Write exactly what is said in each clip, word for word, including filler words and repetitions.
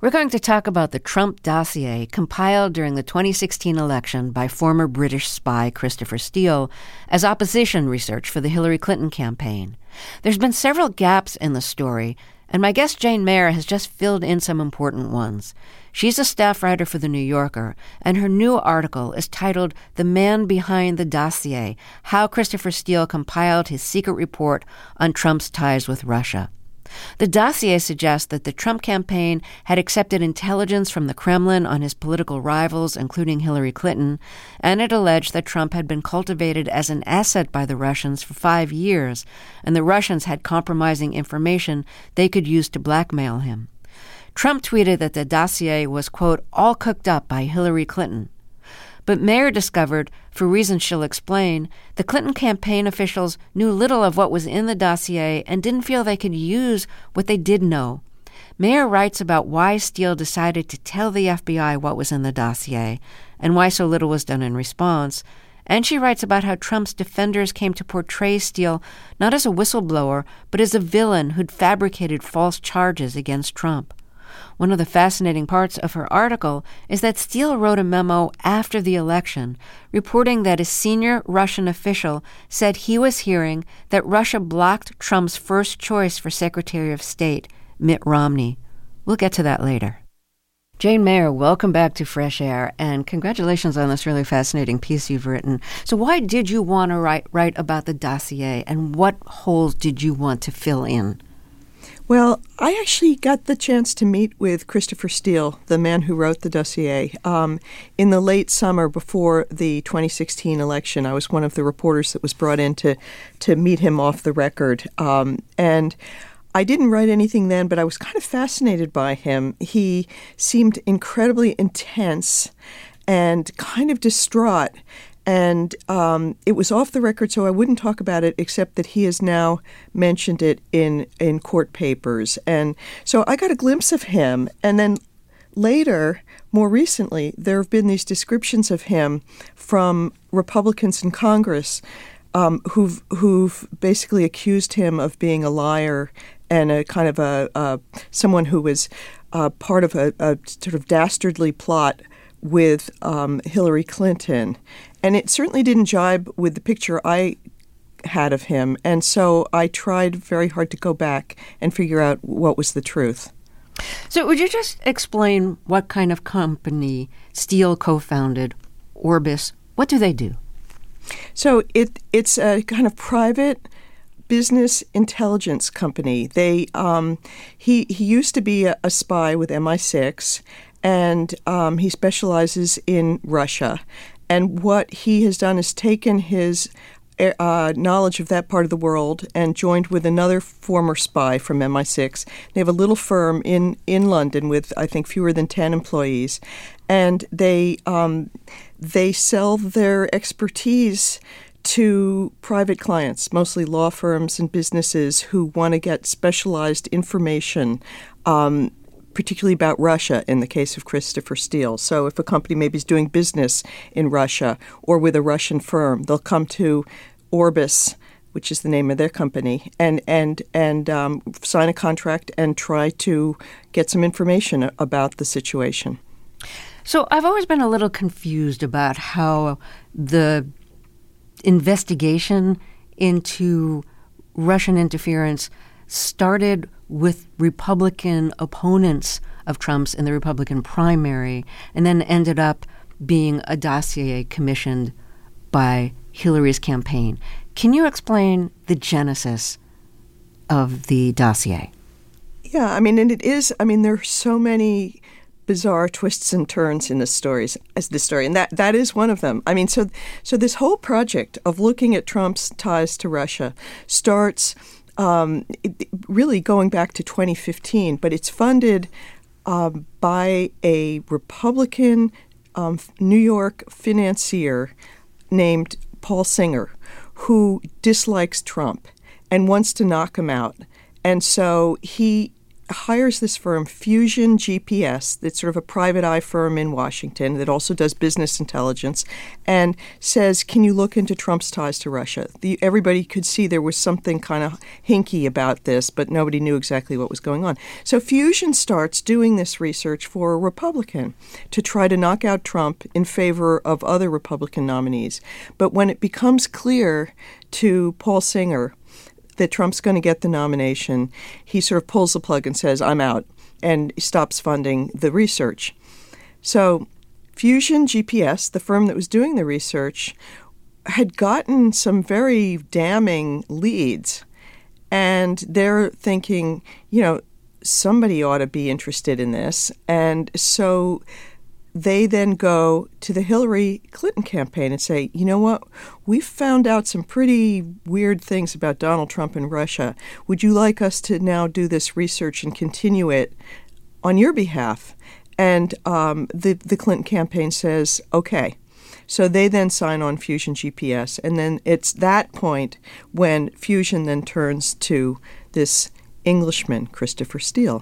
We're going to talk about the Trump dossier compiled during the twenty sixteen election by former British spy Christopher Steele as opposition research for the Hillary Clinton campaign. There's been several gaps in the story, and my guest Jane Mayer has just filled in some important ones. She's a staff writer for The New Yorker, and her new article is titled The Man Behind the Dossier: How Christopher Steele Compiled His Secret Report on Trump's Ties with Russia. The dossier suggests that the Trump campaign had accepted intelligence from the Kremlin on his political rivals, including Hillary Clinton, and it alleged that Trump had been cultivated as an asset by the Russians for five years, and the Russians had compromising information they could use to blackmail him. Trump tweeted that the dossier was, quote, all cooked up by Hillary Clinton. But Mayer discovered, for reasons she'll explain, the Clinton campaign officials knew little of what was in the dossier and didn't feel they could use what they did know. Mayer writes about why Steele decided to tell the F B I what was in the dossier and why so little was done in response. And she writes about how Trump's defenders came to portray Steele not as a whistleblower, but as a villain who'd fabricated false charges against Trump. One of the fascinating parts of her article is that Steele wrote a memo after the election reporting that a senior Russian official said he was hearing that Russia blocked Trump's first choice for Secretary of State, Mitt Romney. We'll get to that later. Jane Mayer, welcome back to Fresh Air, and congratulations on this really fascinating piece you've written. So why did you want to write, write about the dossier, and what holes did you want to fill in? Well, I actually got the chance to meet with Christopher Steele, the man who wrote the dossier, um, in the late summer before the twenty sixteen election. I was one of the reporters that was brought in to, to meet him off the record. Um, and I didn't write anything then, but I was kind of fascinated by him. He seemed incredibly intense and kind of distraught. And um, it was off the record, so I wouldn't talk about it, except that he has now mentioned it in, in court papers. And so I got a glimpse of him. And then later, more recently, there have been these descriptions of him from Republicans in Congress um, who've, who've basically accused him of being a liar and a kind of a, a someone who was uh, part of a, a sort of dastardly plot with um, Hillary Clinton. And it certainly didn't jibe with the picture I had of him. And so I tried very hard to go back and figure out what was the truth. So would you just explain what kind of company Steele co-founded, Orbis? What do they do? So it it's a kind of private business intelligence company. They um, he he used to be a, a spy with M I six, and um, he specializes in Russia. And what he has done is taken his uh, knowledge of that part of the world and joined with another former spy from M I six. They have a little firm in, in London with, I think, fewer than ten employees. And they um, they sell their expertise to private clients, mostly law firms and businesses who want to get specialized information, um, particularly about Russia in the case of Christopher Steele. So if a company maybe is doing business in Russia or with a Russian firm, they'll come to Orbis, which is the name of their company, and and and um, sign a contract and try to get some information about the situation. So I've always been a little confused about how the investigation into Russian interference started with Republican opponents of Trump's in the Republican primary and then ended up being a dossier commissioned by Hillary's campaign. Can you explain the genesis of the dossier? Yeah, I mean, and it is, I mean, there are so many bizarre twists and turns in this stories as this story, and that that is one of them. I mean, so so this whole project of looking at Trump's ties to Russia starts um, it, really going back to twenty fifteen, but it's funded um, by a Republican um, New York financier named Paul Singer, who dislikes Trump and wants to knock him out. And so he hires this firm, Fusion G P S, that's sort of a private eye firm in Washington that also does business intelligence, and says, can you look into Trump's ties to Russia? The, everybody could see there was something kind of hinky about this, but nobody knew exactly what was going on. So Fusion starts doing this research for a Republican to try to knock out Trump in favor of other Republican nominees. But when it becomes clear to Paul Singer that Trump's going to get the nomination, he sort of pulls the plug and says, I'm out, and stops funding the research. So Fusion G P S, the firm that was doing the research, had gotten some very damning leads. And they're thinking, you know, somebody ought to be interested in this. And so they then go to the Hillary Clinton campaign and say, you know what, we've found out some pretty weird things about Donald Trump and Russia. Would you like us to now do this research and continue it on your behalf? And um, the, the Clinton campaign says, okay. So they then sign on Fusion G P S. And then it's that point when Fusion then turns to this Englishman, Christopher Steele.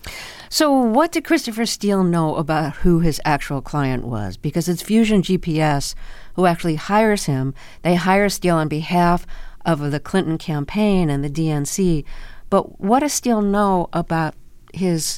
So what did Christopher Steele know about who his actual client was? Because it's Fusion G P S who actually hires him. They hire Steele on behalf of the Clinton campaign and the D N C. But what does Steele know about his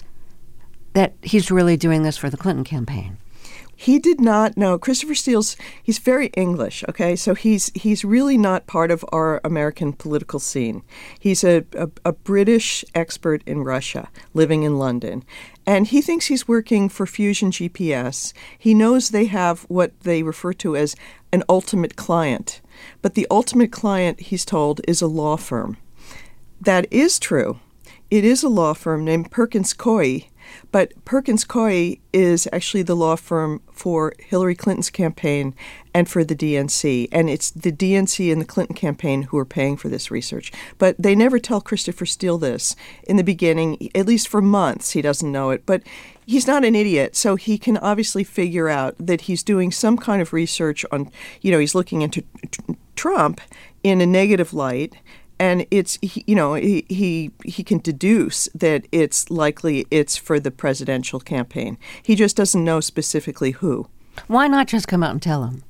that he's really doing this for the Clinton campaign? He did not know. Christopher Steele's, he's very English, okay? So he's he's really not part of our American political scene. He's a, a, a British expert in Russia living in London. And he thinks he's working for Fusion G P S. He knows they have what they refer to as an ultimate client. But the ultimate client, he's told, is a law firm. That is true. It is a law firm named Perkins Coie. But Perkins Coie is actually the law firm for Hillary Clinton's campaign and for the D N C. And it's the D N C and the Clinton campaign who are paying for this research. But they never tell Christopher Steele this. In the beginning, at least for months, he doesn't know it. But he's not an idiot, so he can obviously figure out that he's doing some kind of research on, you know, he's looking into t- Trump in a negative light. And it's, you know, he, he he can deduce that it's likely it's for the presidential campaign. He just doesn't know specifically who. Why not just come out and tell him?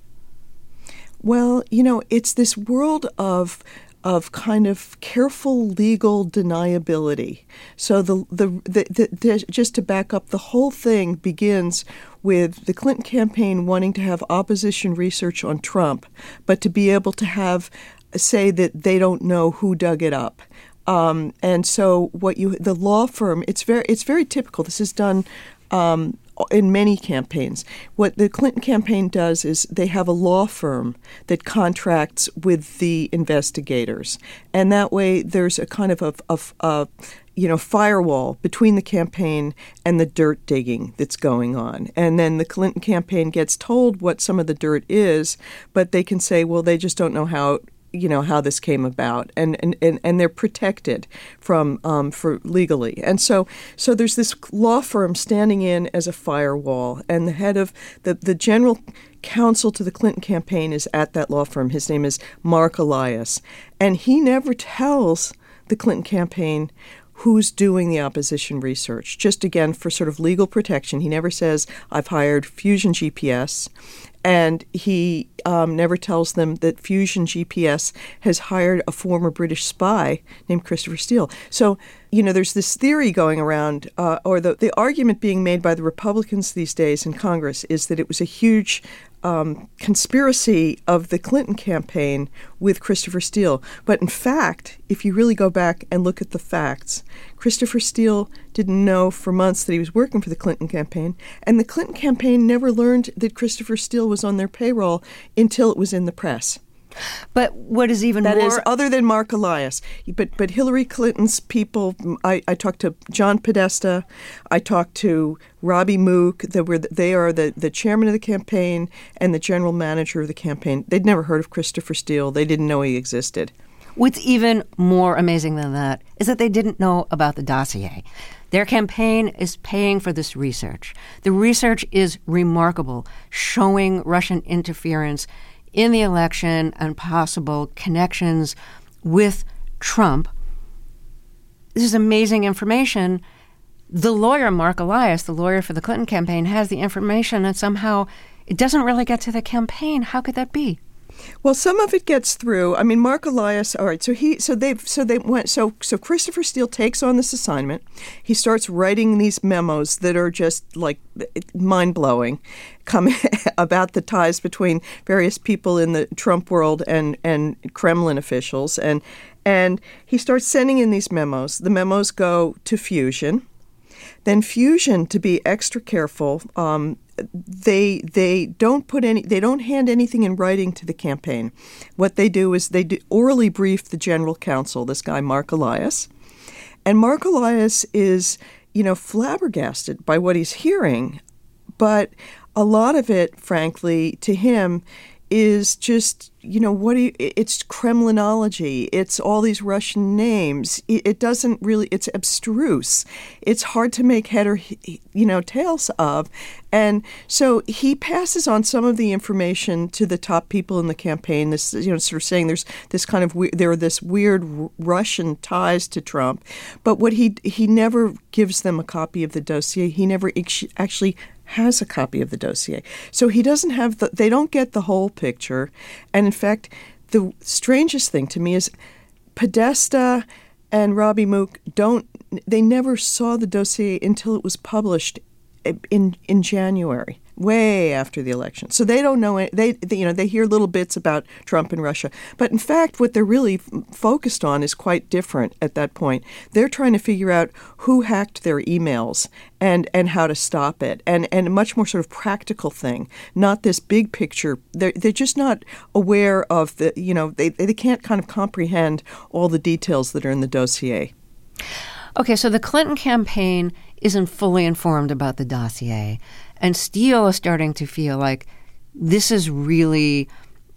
Well, you know, it's this world of of kind of careful legal deniability. So the the, the, the, the just to back up, the whole thing begins with the Clinton campaign wanting to have opposition research on Trump, but to be able to have say that they don't know who dug it up. Um, and so what you the law firm, it's very it's very typical. This is done um, in many campaigns. What the Clinton campaign does is they have a law firm that contracts with the investigators. And that way there's a kind of a, a, a you know, firewall between the campaign and the dirt digging that's going on. And then the Clinton campaign gets told what some of the dirt is, but they can say, well, they just don't know how you know, how this came about, and, and, and, and they're protected from um, for legally. And so so there's this law firm standing in as a firewall, and the head of the, the general counsel to the Clinton campaign is at that law firm. His name is Mark Elias, and he never tells the Clinton campaign who's doing the opposition research, just again for sort of legal protection. He never says, I've hired Fusion G P S. And he um, never tells them that Fusion G P S has hired a former British spy named Christopher Steele. So, you know, there's this theory going around, uh, or the, the argument being made by the Republicans these days in Congress is that it was a huge um, conspiracy of the Clinton campaign with Christopher Steele. But in fact, if you really go back and look at the facts, Christopher Steele didn't know for months that he was working for the Clinton campaign, and the Clinton campaign never learned that Christopher Steele was on their payroll until it was in the press. But what is even that more... That is, other than Mark Elias. But but Hillary Clinton's people, I, I talked to John Podesta, I talked to Robbie Mook, they, were, they are the, the chairman of the campaign and the general manager of the campaign. They'd never heard of Christopher Steele. They didn't know he existed. What's even more amazing than that is that they didn't know about the dossier. Their campaign is paying for this research. The research is remarkable, showing Russian interference in the election and possible connections with Trump. This is amazing information, the lawyer, Mark Elias, the lawyer for the Clinton campaign, has the information and somehow it doesn't really get to the campaign. How could that be? Well, some of it gets through. I mean, Mark Elias. All right, so he, so they've, so they went. So, so Christopher Steele takes on this assignment. He starts writing these memos that are just like mind blowing, coming about the ties between various people in the Trump world and and Kremlin officials, and and he starts sending in these memos. The memos go to Fusion. Then Fusion, to be extra careful, um, they they don't put any they don't hand anything in writing to the campaign. What they do is they do orally brief the general counsel, this guy Mark Elias, and Mark Elias is you know flabbergasted by what he's hearing, but a lot of it, frankly, to him, is just, you know, what do you, it's Kremlinology. It's all these Russian names. It, it doesn't really, it's abstruse. It's hard to make head or, you know, tails of. And so he passes on some of the information to the top people in the campaign, this, you know, sort of saying there's this kind of, we- there are this weird Russian ties to Trump. But what he, he never gives them a copy of the dossier. He never actually has a copy of the dossier. So he doesn't have the, they don't get the whole picture. And in fact, the strangest thing to me is Podesta and Robbie Mook don't, they never saw the dossier until it was published in in January, way after the election. So they don't know, they, they you know, they hear little bits about Trump and Russia. But in fact, what they're really f- focused on is quite different at that point. They're trying to figure out who hacked their emails and, and how to stop it, and, and a much more sort of practical thing, not this big picture. They're, they're just not aware of the, you know, they, they can't kind of comprehend all the details that are in the dossier. Okay, so the Clinton campaign isn't fully informed about the dossier, and Steele is starting to feel like this is really,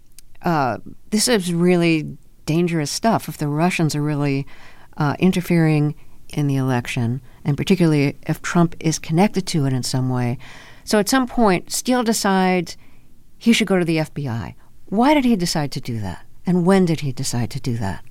uh, this is really dangerous stuff if the Russians are really uh, interfering in the election, and particularly if Trump is connected to it in some way. So at some point, Steele decides he should go to the F B I. Why did he decide to do that? And when did he decide to do that?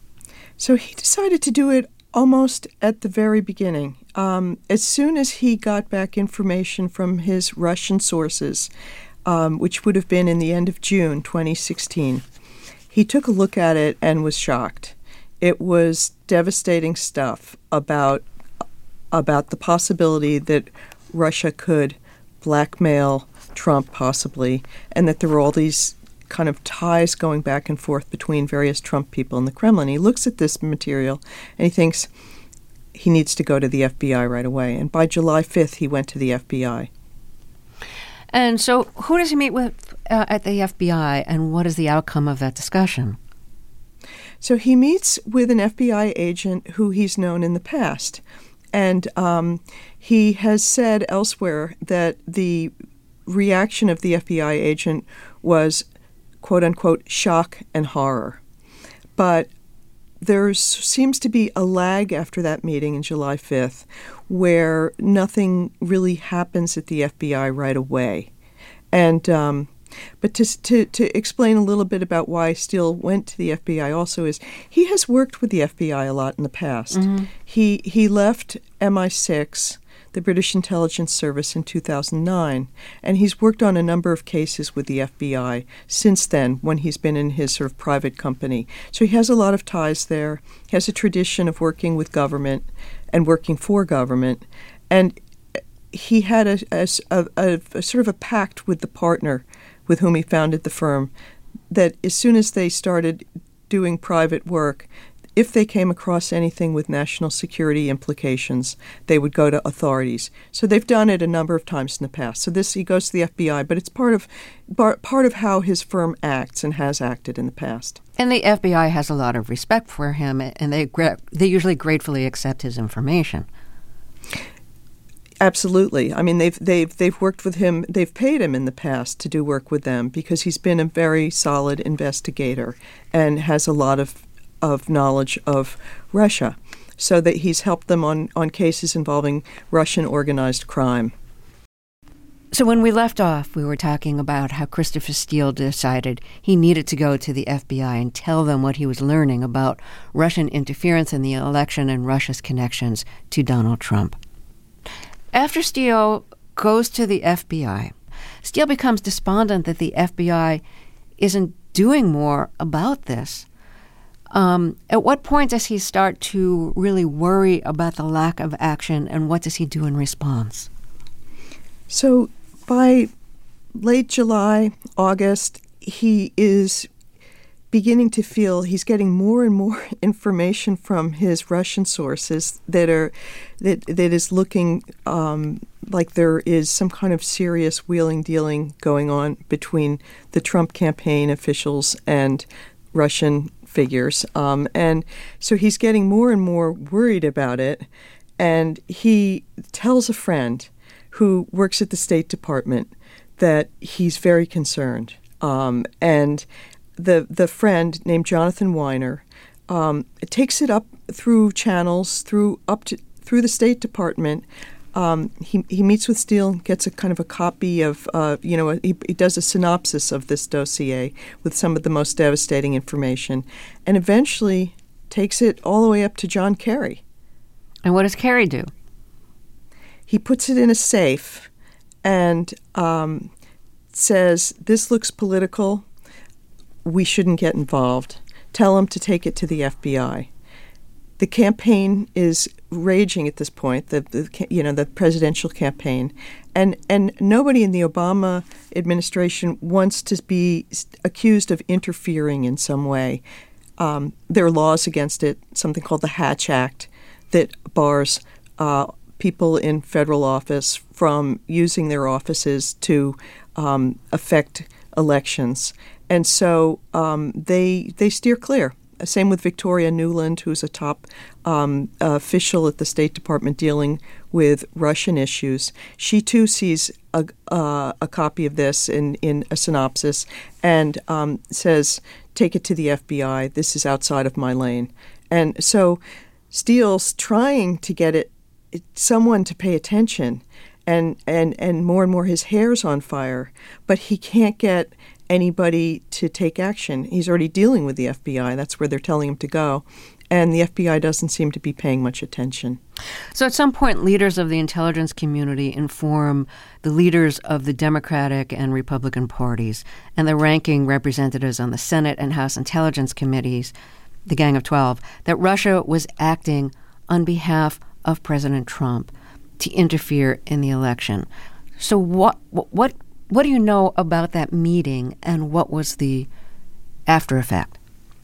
So he decided to do it almost at the very beginning. Um, as soon as he got back information from his Russian sources, um, which would have been in the end of June twenty sixteen, he took a look at it and was shocked. It was devastating stuff about about the possibility that Russia could blackmail Trump possibly, and that there were all these kind of ties going back and forth between various Trump people and the Kremlin. He looks at this material and he thinks he needs to go to the F B I right away. And by July fifth, he went to the F B I. And so who does he meet with uh, at the F B I, and what is the outcome of that discussion? So he meets with an F B I agent who he's known in the past. And um, he has said elsewhere that the reaction of the F B I agent was, quote unquote, shock and horror. But there seems to be a lag after that meeting in July fifth where nothing really happens at the F B I right away. And um, but to, to to explain a little bit about why Steele went to the F B I also is he has worked with the F B I a lot in the past. Mm-hmm. He he left M I six, the British Intelligence Service, in two thousand nine, and he's worked on a number of cases with the F B I since then when he's been in his sort of private company. So he has a lot of ties there. He has a tradition of working with government and working for government, and he had a, a, a, a sort of a pact with the partner with whom he founded the firm that as soon as they started doing private work, if they came across anything with national security implications, they would go to authorities. So they've done it a number of times in the past. So this, he goes to the F B I, but it's part of part of how his firm acts and has acted in the past. And the F B I has a lot of respect for him, and they they usually gratefully accept his information. Absolutely. I mean, they've they've they've worked with him. They've paid him in the past to do work with them because he's been a very solid investigator and has a lot of of knowledge of Russia, so that he's helped them on, on cases involving Russian organized crime. So when we left off, we were talking about how Christopher Steele decided he needed to go to the F B I and tell them what he was learning about Russian interference in the election and Russia's connections to Donald Trump. after Steele goes to the F B I, Steele becomes despondent that the F B I isn't doing more about this. Um, at what point does he start to really worry about the lack of action, and what does he do in response? So by late July, August, he is beginning to feel he's getting more and more information from his Russian sources that are that that is looking um, like there is some kind of serious wheeling dealing going on between the Trump campaign officials and Russian figures. Um, and so he's getting more and more worried about it. And he tells a friend who works at the State Department that he's very concerned. Um, and the the friend named Jonathan Weiner um, takes it up through channels, through up to through the State Department. Um, he he meets with Steele, gets a kind of a copy of, uh, you know, a, he, he does a synopsis of this dossier with some of the most devastating information, and eventually takes it all the way up to John Kerry. And what does Kerry do? He puts it in a safe and um, says, "This looks political. We shouldn't get involved. Tell him to take it to the F B I." The campaign is raging at this point, the, the you know the presidential campaign, and and nobody in the Obama administration wants to be accused of interfering in some way. Um, there are laws against it, something called the Hatch Act, that bars uh, people in federal office from using their offices to um, affect elections, and so um, they they steer clear. Same with Victoria Nuland, who's a top um, official at the State Department dealing with Russian issues. She, too, sees a, uh, a copy of this in, in a synopsis and um, says, take it to the F B I. This is outside of my lane. And so Steele's trying to get it someone to pay attention, and, and, and more and more his hair's on fire, but he can't get anybody to take action. He's already dealing with the F B I. That's where they're telling him to go. And the F B I doesn't seem to be paying much attention. So at some point, leaders of the intelligence community inform the leaders of the Democratic and Republican parties and the ranking representatives on the Senate and House Intelligence Committees, the Gang of Twelve, that Russia was acting on behalf of President Trump to interfere in the election. So what what What do you know about that meeting, and what was the after effect?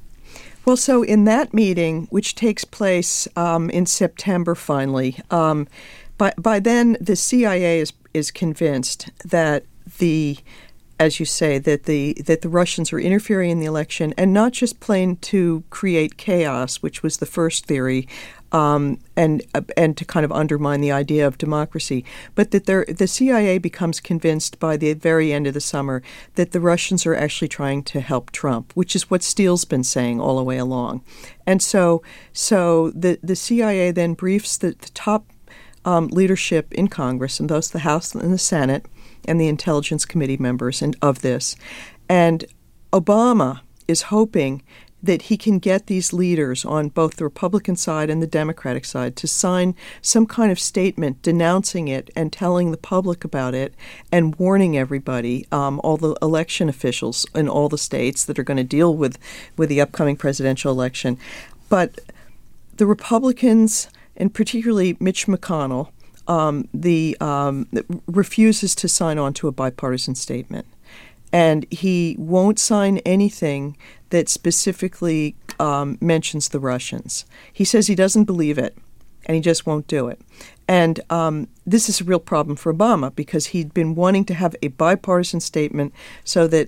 Well, so in that meeting, which takes place um, in September finally, um, by, by then the C I A is is convinced that the, as you say, that the that the Russians are interfering in the election, and not just plain to create chaos, which was the first theory, Um, and uh, and to kind of undermine the idea of democracy, but that the C I A becomes convinced by the very end of the summer that the Russians are actually trying to help Trump, which is what Steele's been saying all the way along. And so so the, the C I A then briefs the, the top um, leadership in Congress, and both the House and the Senate and the Intelligence Committee members and of this. And Obama is hoping that he can get these leaders on both the Republican side and the Democratic side to sign some kind of statement denouncing it and telling the public about it and warning everybody, um, all the election officials in all the states that are going to deal with, with the upcoming presidential election. But the Republicans, and particularly Mitch McConnell, um, the um, refuses to sign on to a bipartisan statement. And he won't sign anything that specifically um, mentions the Russians. He says he doesn't believe it, and he just won't do it. And um, this is a real problem for Obama, because he'd been wanting to have a bipartisan statement so that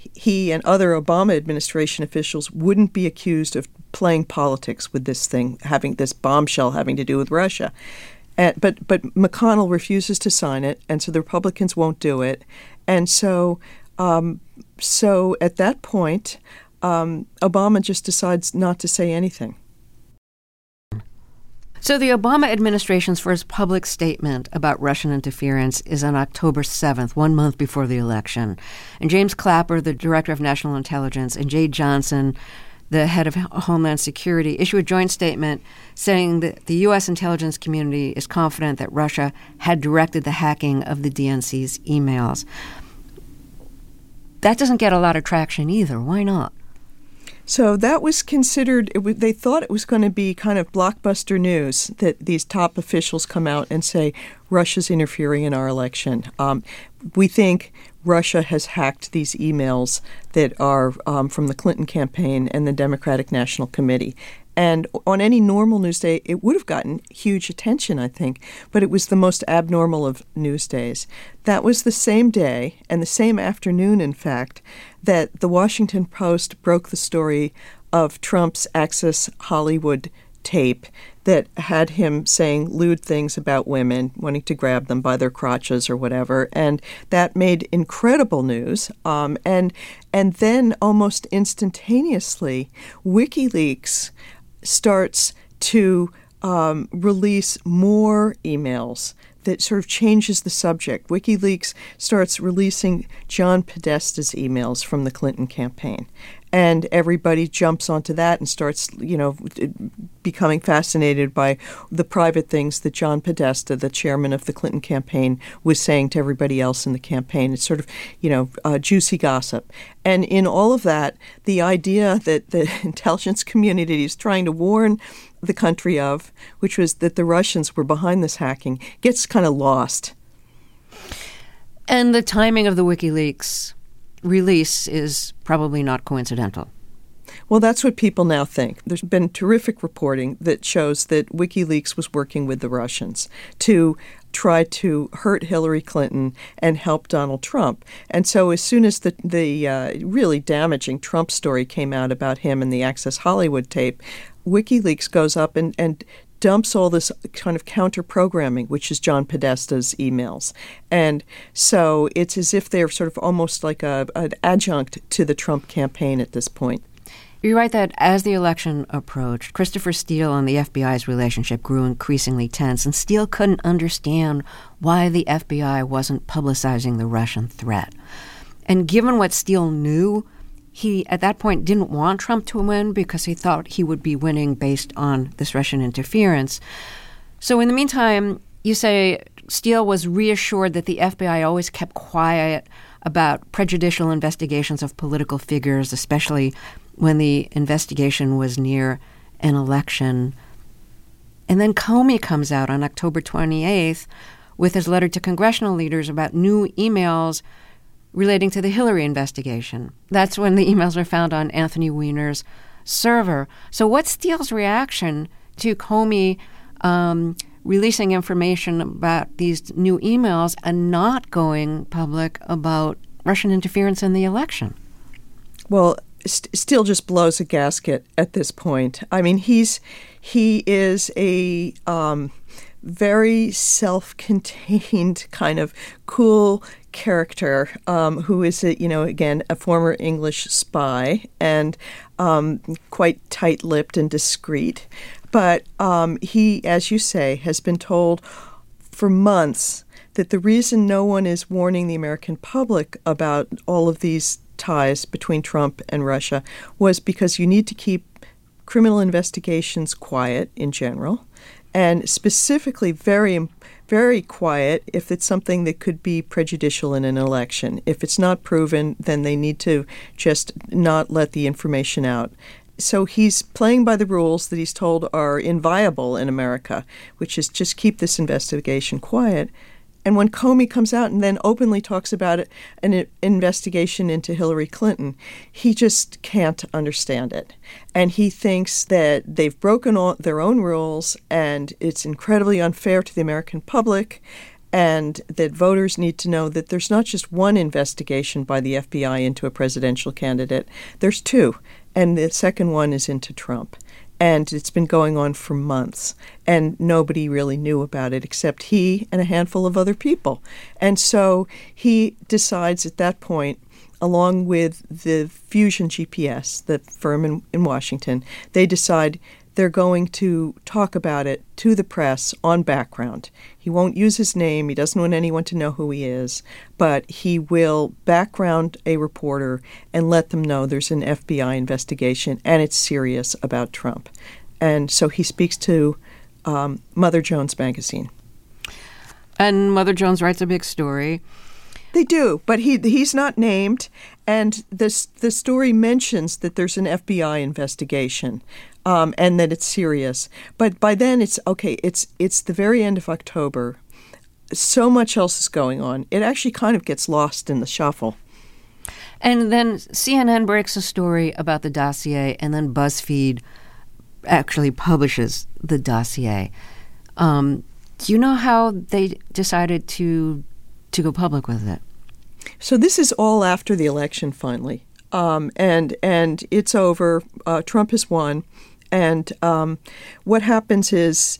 he and other Obama administration officials wouldn't be accused of playing politics with this thing, having this bombshell having to do with Russia. And, but but McConnell refuses to sign it, and so the Republicans won't do it. And so um, so at that point, um, Obama just decides not to say anything. So the Obama administration's first public statement about Russian interference is on October seventh, one month before the election. And James Clapper, the director of national intelligence, and Jay Johnson, the head of Homeland Security, issue a joint statement saying that the U S intelligence community is confident that Russia had directed the hacking of the D N C's emails. That doesn't get a lot of traction either. Why not? So that was considered, it w- they thought it was going to be kind of blockbuster news that these top officials come out and say, Russia's interfering in our election. Um, we think Russia has hacked these emails that are um, from the Clinton campaign and the Democratic National Committee. And on any normal news day, it would have gotten huge attention, I think, but it was the most abnormal of news days. That was the same day, and the same afternoon, in fact, that the Washington Post broke the story of Trump's Access Hollywood tape that had him saying lewd things about women, wanting to grab them by their crotches or whatever, and that made incredible news. Um, and and then almost instantaneously, WikiLeaks starts to um, release more emails that sort of changes the subject. WikiLeaks starts releasing John Podesta's emails from the Clinton campaign. And everybody jumps onto that and starts, you know, becoming fascinated by the private things that John Podesta, the chairman of the Clinton campaign, was saying to everybody else in the campaign. It's sort of, you know, uh, juicy gossip. And in all of that, the idea that the intelligence community is trying to warn the country of, which was that the Russians were behind this hacking, gets kind of lost. And the timing of the WikiLeaks release is probably not coincidental. Well, that's what people now think. There's been terrific reporting that shows that WikiLeaks was working with the Russians to try to hurt Hillary Clinton and help Donald Trump. And so as soon as the, the uh, really damaging Trump story came out about him and the Access Hollywood tape, WikiLeaks goes up and, and dumps all this kind of counter-programming, which is John Podesta's emails. And so it's as if they're sort of almost like a, an adjunct to the Trump campaign at this point. You write that as the election approached, Christopher Steele and the F B I's relationship grew increasingly tense, and Steele couldn't understand why the F B I wasn't publicizing the Russian threat. And given what Steele knew, he, at that point, didn't want Trump to win because he thought he would be winning based on this Russian interference. So in the meantime, you say Steele was reassured that the F B I always kept quiet about prejudicial investigations of political figures, especially when the investigation was near an election. And then Comey comes out on October twenty-eighth with his letter to congressional leaders about new emails relating to the Hillary investigation. That's when the emails are found on Anthony Weiner's server. So what's Steele's reaction to Comey um, releasing information about these new emails and not going public about Russian interference in the election? Well, St- Steele just blows a gasket at this point. I mean, he's he is a um, very self-contained kind of cool character um, who is, a, you know, again, a former English spy and um, quite tight-lipped and discreet. But um, he, as you say, has been told for months that the reason no one is warning the American public about all of these ties between Trump and Russia was because you need to keep criminal investigations quiet in general, and specifically very, very quiet if it's something that could be prejudicial in an election. If it's not proven, then they need to just not let the information out. So he's playing by the rules that he's told are inviolable in America, which is just keep this investigation quiet. And when Comey comes out and then openly talks about it, an investigation into Hillary Clinton, he just can't understand it. And he thinks that they've broken all their own rules and it's incredibly unfair to the American public, and that voters need to know that there's not just one investigation by the F B I into a presidential candidate. There's two, and the second one is into Trump. And it's been going on for months, and nobody really knew about it except he and a handful of other people. And so he decides at that point, along with the Fusion G P S, the firm in, in Washington, they decide they're going to talk about it to the press on background. He won't use his name. He doesn't want anyone to know who he is. But he will background a reporter and let them know there's an F B I investigation and it's serious about Trump. And so he speaks to um, Mother Jones magazine. And Mother Jones writes a big story. They do, but he he's not named. And this the story mentions that there's an F B I investigation. Um, and that it's serious. But by then it's, okay, it's it's the very end of October. So much else is going on. It actually kind of gets lost in the shuffle. And then C N N breaks a story about the dossier, and then BuzzFeed actually publishes the dossier. Um, do you know how they decided to to go public with it? So this is all after the election, finally. Um, and and it's over. Uh, Trump has won. And um, what happens is,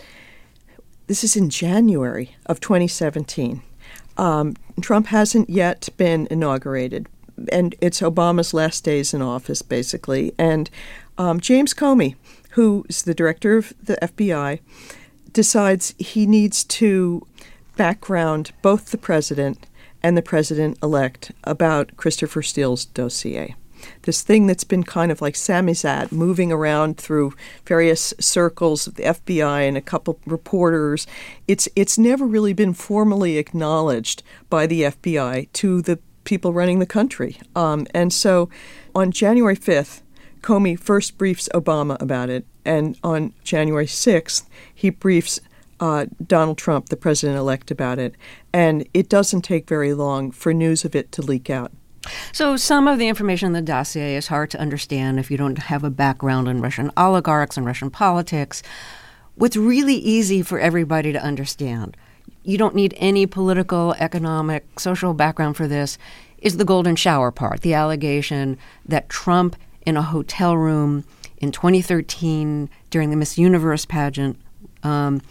this is in January of twenty seventeen. Um, Trump hasn't yet been inaugurated, and it's Obama's last days in office, basically. And um, James Comey, who is the director of the F B I, decides he needs to background both the president and the president-elect about Christopher Steele's dossier. This thing that's been kind of like samizdat, moving around through various circles of the F B I and a couple reporters. It's it's never really been formally acknowledged by the F B I to the people running the country. Um, and so on January fifth, Comey first briefs Obama about it. And on January sixth, he briefs uh, Donald Trump, the president-elect, about it. And it doesn't take very long for news of it to leak out. So some of the information in the dossier is hard to understand if you don't have a background in Russian oligarchs and Russian politics. What's really easy for everybody to understand, you don't need any political, economic, social background for this, is the golden shower part, the allegation that Trump in a hotel room in twenty thirteen during the Miss Universe pageant, um,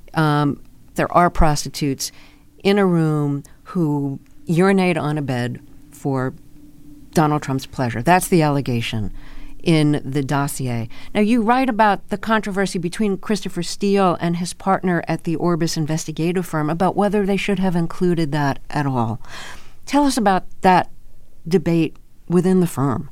um, there are prostitutes in a room who urinate on a bed for Donald Trump's pleasure. That's the allegation in the dossier. Now, you write about the controversy between Christopher Steele and his partner at the Orbis investigative firm about whether they should have included that at all. Tell us about that debate within the firm.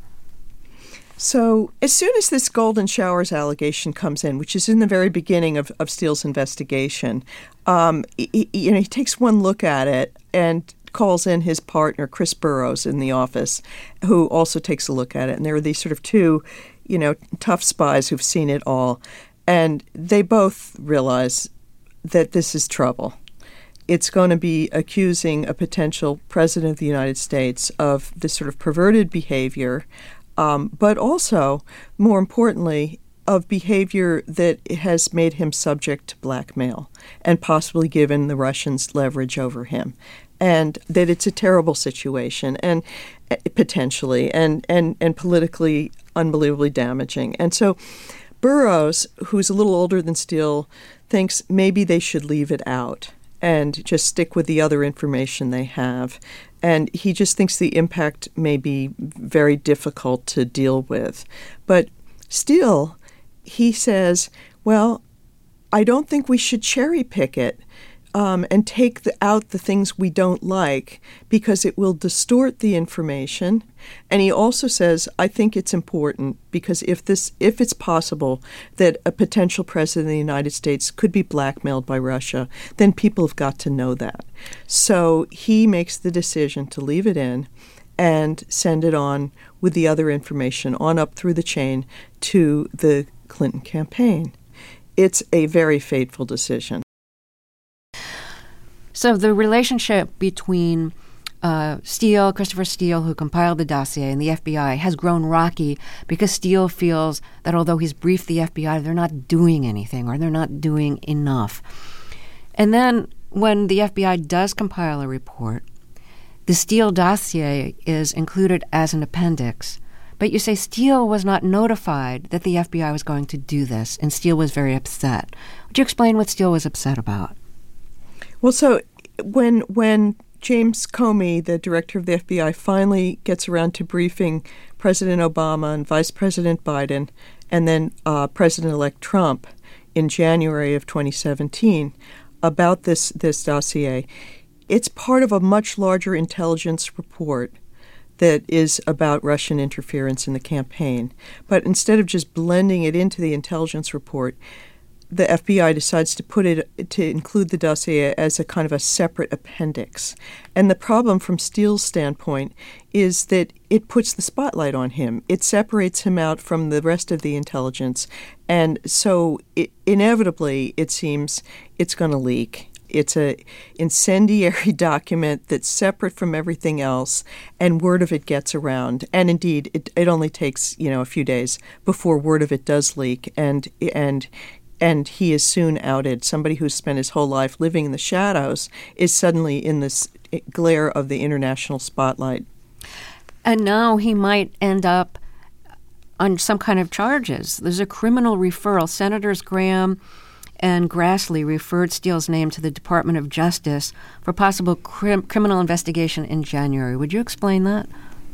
So as soon as this golden showers allegation comes in, which is in the very beginning of, of Steele's investigation, um, he, you know, he takes one look at it and calls in his partner, Chris Burrows, in the office, who also takes a look at it. And there are these sort of two, you know, tough spies who've seen it all. And they both realize that this is trouble. It's going to be accusing a potential president of the United States of this sort of perverted behavior, um, but also, more importantly, of behavior that has made him subject to blackmail and possibly given the Russians leverage over him. And that it's a terrible situation, and uh, potentially, and, and, and politically unbelievably damaging. And so Burrows, who's a little older than Steele, thinks maybe they should leave it out and just stick with the other information they have. And he just thinks the impact may be very difficult to deal with. But Steele, he says, well, I don't think we should cherry pick it. Um, and take the, out the things we don't like because it will distort the information. And he also says, I think it's important because if this, if it's possible that a potential president of the United States could be blackmailed by Russia, then people have got to know that. So he makes the decision to leave it in and send it on with the other information on up through the chain to the Clinton campaign. It's a very fateful decision. So the relationship between uh, Steele, Christopher Steele, who compiled the dossier, and the F B I has grown rocky because Steele feels that although he's briefed the F B I, they're not doing anything or they're not doing enough. And then when the F B I does compile a report, the Steele dossier is included as an appendix. But you say Steele was not notified that the F B I was going to do this, and Steele was very upset. Would you explain what Steele was upset about? Well, so when when James Comey, the director of the F B I, finally gets around to briefing President Obama and Vice President Biden and then uh, President-elect Trump in January of twenty seventeen about this, this dossier. It's part of a much larger intelligence report that is about Russian interference in the campaign. But instead of just blending it into the intelligence report, the F B I decides to put it, to include the dossier as a kind of a separate appendix. And the problem from Steele's standpoint is that it puts the spotlight on him. It separates him out from the rest of the intelligence. And so it, inevitably, it seems, it's going to leak. It's a incendiary document that's separate from everything else, and word of it gets around. And indeed, it, it only takes, you know, a few days before word of it does leak, and and and he is soon outed. Somebody who's spent his whole life living in the shadows is suddenly in this glare of the international spotlight. And now he might end up on some kind of charges. There's a criminal referral. Senators Graham and Grassley referred Steele's name to the Department of Justice for possible crim- criminal investigation in January. Would you explain that?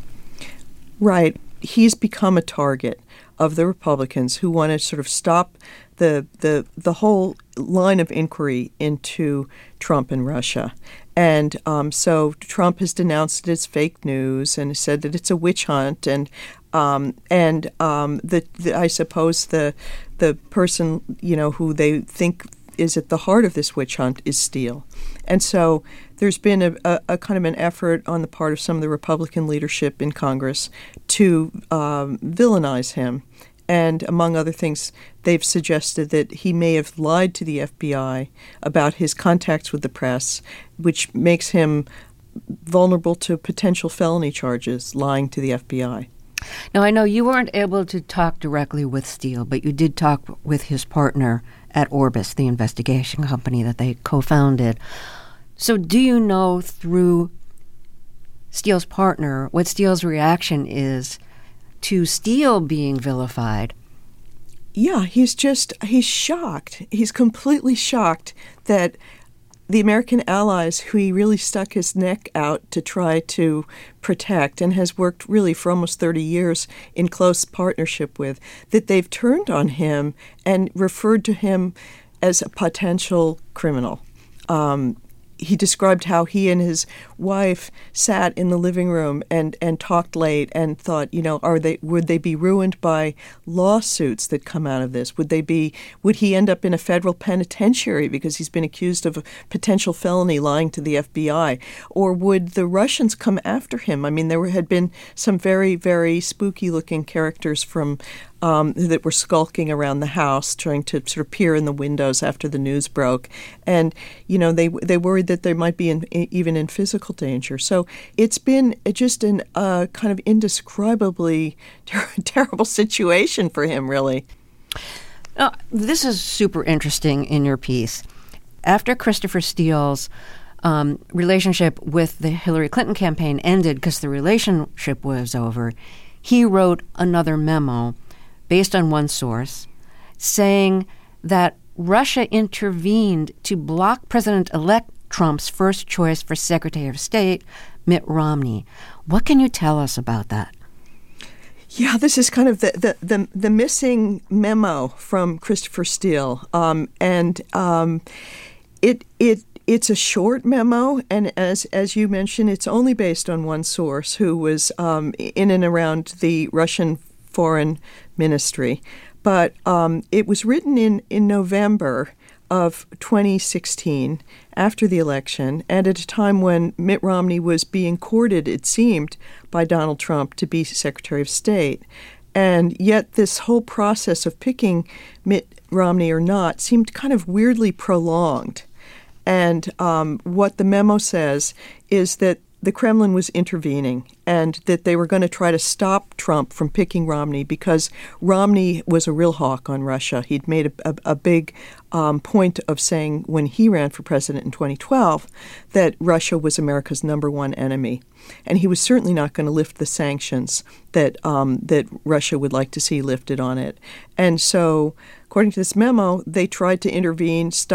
Right. He's become a target of the Republicans who want to sort of stop the the the whole line of inquiry into Trump and Russia. And um, so Trump has denounced it as fake news and said that it's a witch hunt. And um, and um, the, the I suppose the the person, you know, who they think is at the heart of this witch hunt is Steele. And so there's been a, a, a kind of an effort on the part of some of the Republican leadership in Congress to um, villainize him. And among other things, they've suggested that he may have lied to the F B I about his contacts with the press, which makes him vulnerable to potential felony charges, lying to the F B I. Now, I know you weren't able to talk directly with Steele, but you did talk with his partner at Orbis, the investigation company that they co-founded. So do you know through Steele's partner what Steele's reaction is to Steele being vilified? Yeah, he's just, he's shocked. He's completely shocked that the American allies who he really stuck his neck out to try to protect and has worked really for almost thirty years in close partnership with, that they've turned on him and referred to him as a potential criminal. Um, he described how he and his wife sat in the living room and, and talked late and thought, you know, are they would they be ruined by lawsuits that come out of this? Would they be would he end up in a federal penitentiary because he's been accused of a potential felony lying to the F B I? Or would the Russians come after him? I mean, there had been some very, very spooky looking characters from Um, that were skulking around the house, trying to sort of peer in the windows after the news broke, and you know they they worried that they might be in, even in physical danger. So it's been just an uh, kind of indescribably ter- terrible situation for him, really. Uh, this is super interesting in your piece. After Christopher Steele's um, relationship with the Hillary Clinton campaign ended because the relationship was over, he wrote another memo based on one source, saying that Russia intervened to block President-elect Trump's first choice for Secretary of State, Mitt Romney. What can you tell us about that? Yeah, this is kind of the the, the, the missing memo from Christopher Steele. Um, and um, it it it's a short memo, and as as you mentioned, it's only based on one source who was um, in and around the Russian Foreign Ministry, but um, it was written in, in November of twenty sixteen, after the election, and at a time when Mitt Romney was being courted, it seemed, by Donald Trump to be Secretary of State. And yet this whole process of picking Mitt Romney or not seemed kind of weirdly prolonged. And um, what the memo says is that the Kremlin was intervening and that they were going to try to stop Trump from picking Romney because Romney was a real hawk on Russia. He'd made a, a, a big um, point of saying when he ran for president in twenty twelve that Russia was America's number one enemy. And he was certainly not going to lift the sanctions that um, that Russia would like to see lifted on it. And so, according to this memo, they tried to intervene, stop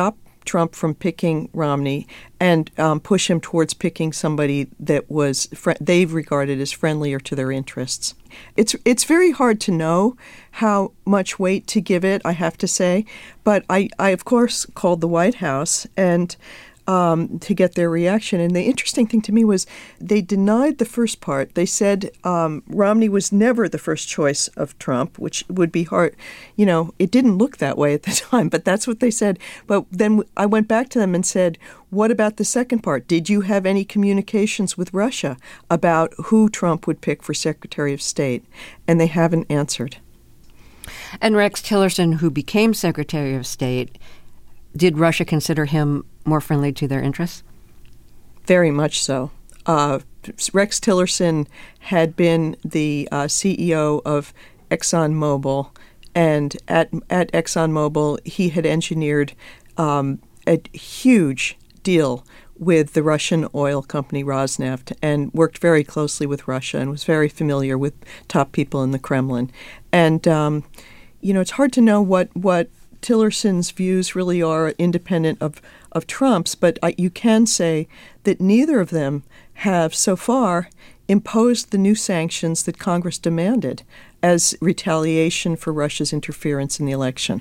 Trump from picking Romney and um, push him towards picking somebody that was fr- they've regarded as friendlier to their interests. It's it's very hard to know how much weight to give it, I have to say. But I, I of course, called the White House and Um, to get their reaction. And the interesting thing to me was they denied the first part. They said um, Romney was never the first choice of Trump, which would be hard. You know, it didn't look that way at the time, but that's what they said. But then I went back to them and said, what about the second part? Did you have any communications with Russia about who Trump would pick for Secretary of State? And they haven't answered. And Rex Tillerson, who became Secretary of State, did Russia consider him more friendly to their interests? Very much so. Uh, Rex Tillerson had been the uh, C E O of ExxonMobil, and at at ExxonMobil, he had engineered um, a huge deal with the Russian oil company Rosneft and worked very closely with Russia and was very familiar with top people in the Kremlin. And, um, you know, it's hard to know what, what Tillerson's views really are independent of, of Trump's, but I, you can say that neither of them have so far imposed the new sanctions that Congress demanded as retaliation for Russia's interference in the election.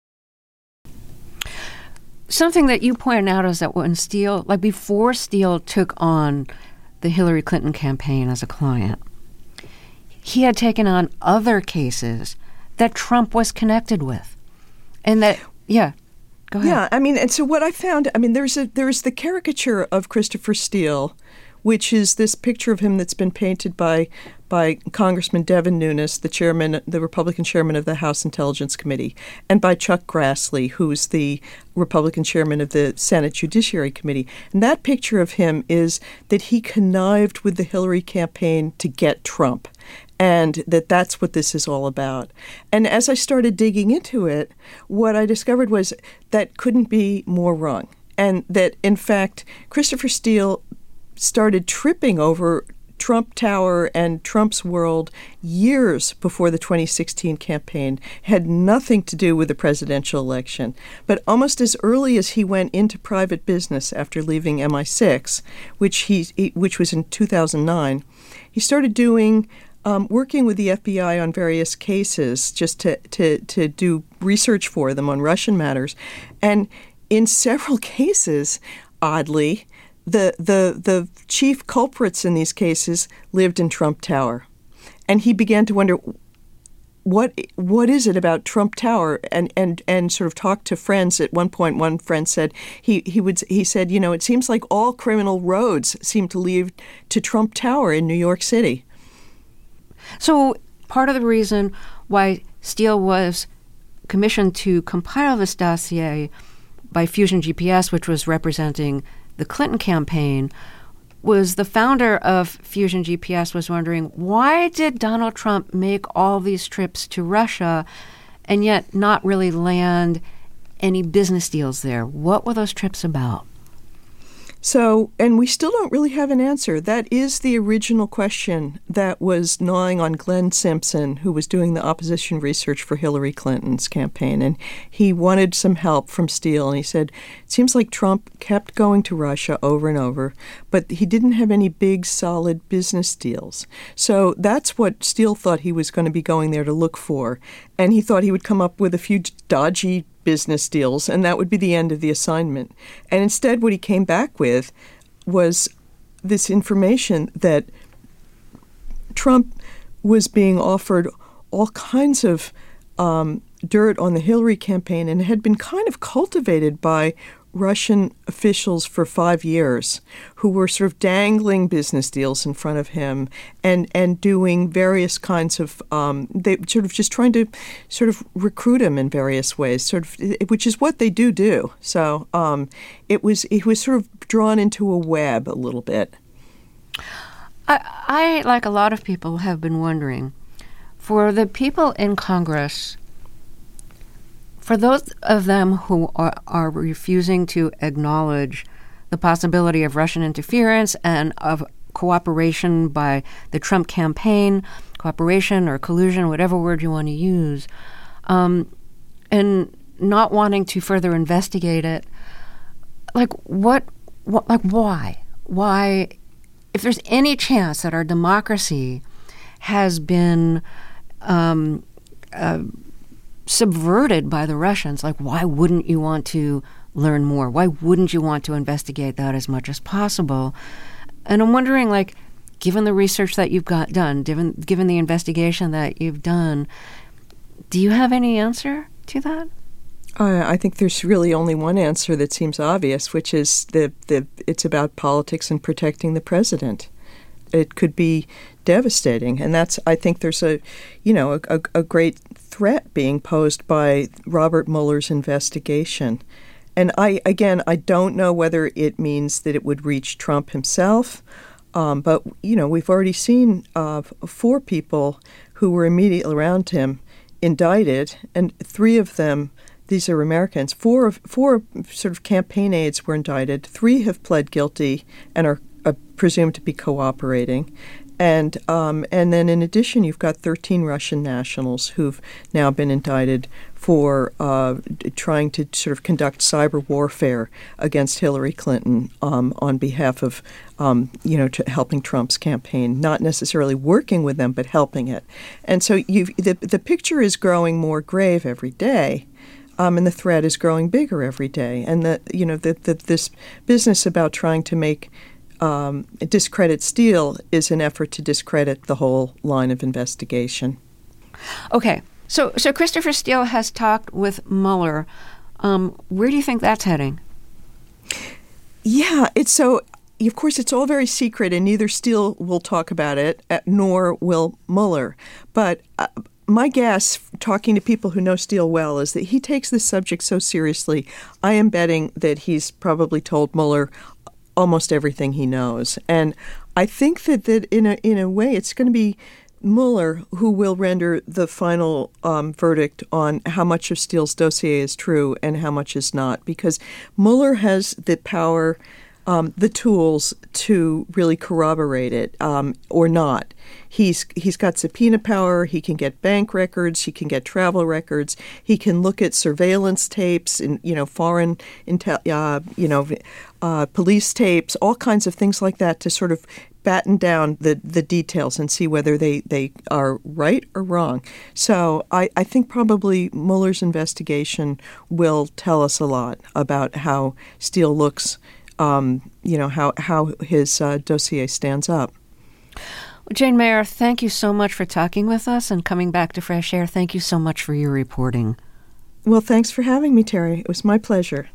Something that you pointed out is that when Steele, like before Steele took on the Hillary Clinton campaign as a client, he had taken on other cases that Trump was connected with. And that, yeah, go ahead. Yeah, I mean, and so what I found, I mean, there's a there's the caricature of Christopher Steele, which is this picture of him that's been painted by by Congressman Devin Nunes, the chairman, the Republican chairman of the House Intelligence Committee, and by Chuck Grassley, who's the Republican chairman of the Senate Judiciary Committee. And that picture of him is that he connived with the Hillary campaign to get Trump, and that that's what this is all about. And as I started digging into it, what I discovered was that couldn't be more wrong, and that, in fact, Christopher Steele started tripping over Trump Tower and Trump's world years before the twenty sixteen campaign, had nothing to do with the presidential election. But almost as early as he went into private business after leaving M I six, which he, which was in two thousand nine, he started doing um, working with the F B I on various cases just to, to, to do research for them on Russian matters. And in several cases, oddly, The, the the chief culprits in these cases lived in Trump Tower. And he began to wonder, what what is it about Trump Tower? And, and, and sort of talked to friends. At one point, one friend said, he, he would he said, you know, it seems like all criminal roads seem to lead to Trump Tower in New York City. So part of the reason why Steele was commissioned to compile this dossier by Fusion G P S, which was representing the Clinton campaign, was the founder of Fusion G P S was wondering, why did Donald Trump make all these trips to Russia and yet not really land any business deals there? What were those trips about? So, and we still don't really have an answer. That is the original question that was gnawing on Glenn Simpson, who was doing the opposition research for Hillary Clinton's campaign. And he wanted some help from Steele. And he said, it seems like Trump kept going to Russia over and over, but he didn't have any big, solid business deals. So that's what Steele thought he was going to be going there to look for. And he thought he would come up with a few dodgy business deals, and that would be the end of the assignment. And instead, what he came back with was this information that Trump was being offered all kinds of um, dirt on the Hillary campaign, and it had been kind of cultivated by Russian officials for five years who were sort of dangling business deals in front of him and, and doing various kinds of, um, they sort of just trying to sort of recruit him in various ways, sort of, which is what they do do. So um, it was, it was sort of drawn into a web a little bit. I, I, like a lot of people, have been wondering, for the people in Congress, for those of them who are, are refusing to acknowledge the possibility of Russian interference and of cooperation by the Trump campaign, cooperation or collusion, whatever word you want to use, um, and not wanting to further investigate it, like what, what, like why? Why, if there's any chance that our democracy has been um, uh, subverted by the Russians, like why wouldn't you want to learn more? Why wouldn't you want to investigate that as much as possible? And I'm wondering, like, given the research that you've got done, given given the investigation that you've done, do you have any answer to that? Uh, I think there's really only one answer that seems obvious, which is the, the it's about politics and protecting the president. It could be devastating, and that's I think there's a, you know, a, a great threat being posed by Robert Mueller's investigation. And I again, I don't know whether it means that it would reach Trump himself. Um, but, you know, we've already seen uh, four people who were immediately around him indicted, and three of them, these are Americans, four of, four sort of campaign aides were indicted. Three have pled guilty and are uh, presumed to be cooperating. And um, and then in addition, you've got thirteen Russian nationals who've now been indicted for uh, trying to sort of conduct cyber warfare against Hillary Clinton um, on behalf of, um, you know, to helping Trump's campaign, not necessarily working with them, but helping it. And so you've, the, the picture is growing more grave every day. Um, and the threat is growing bigger every day. And, the, you know, the, the, this business about trying to make Um, discredit Steele is an effort to discredit the whole line of investigation. Okay, so so Christopher Steele has talked with Mueller. Um, where do you think that's heading? Yeah, it's so. Of course, it's all very secret, and neither Steele will talk about it, nor will Mueller. But uh, my guess, talking to people who know Steele well, is that he takes this subject so seriously. I am betting that he's probably told Mueller almost everything he knows. And I think that, that in a in a way it's going to be Mueller who will render the final um, verdict on how much of Steele's dossier is true and how much is not, because Mueller has the power, um, the tools to really corroborate it um, or not. He's he's got subpoena power. He can get bank records. He can get travel records. He can look at surveillance tapes and you know foreign intel, uh, you know uh, police tapes, all kinds of things like that to sort of batten down the, the details and see whether they, they are right or wrong. So I, I think probably Mueller's investigation will tell us a lot about how Steele looks, um, you know, how, how his uh, dossier stands up. Well, Jane Mayer, thank you so much for talking with us and coming back to Fresh Air. Thank you so much for your reporting. Well, thanks for having me, Terry. It was my pleasure.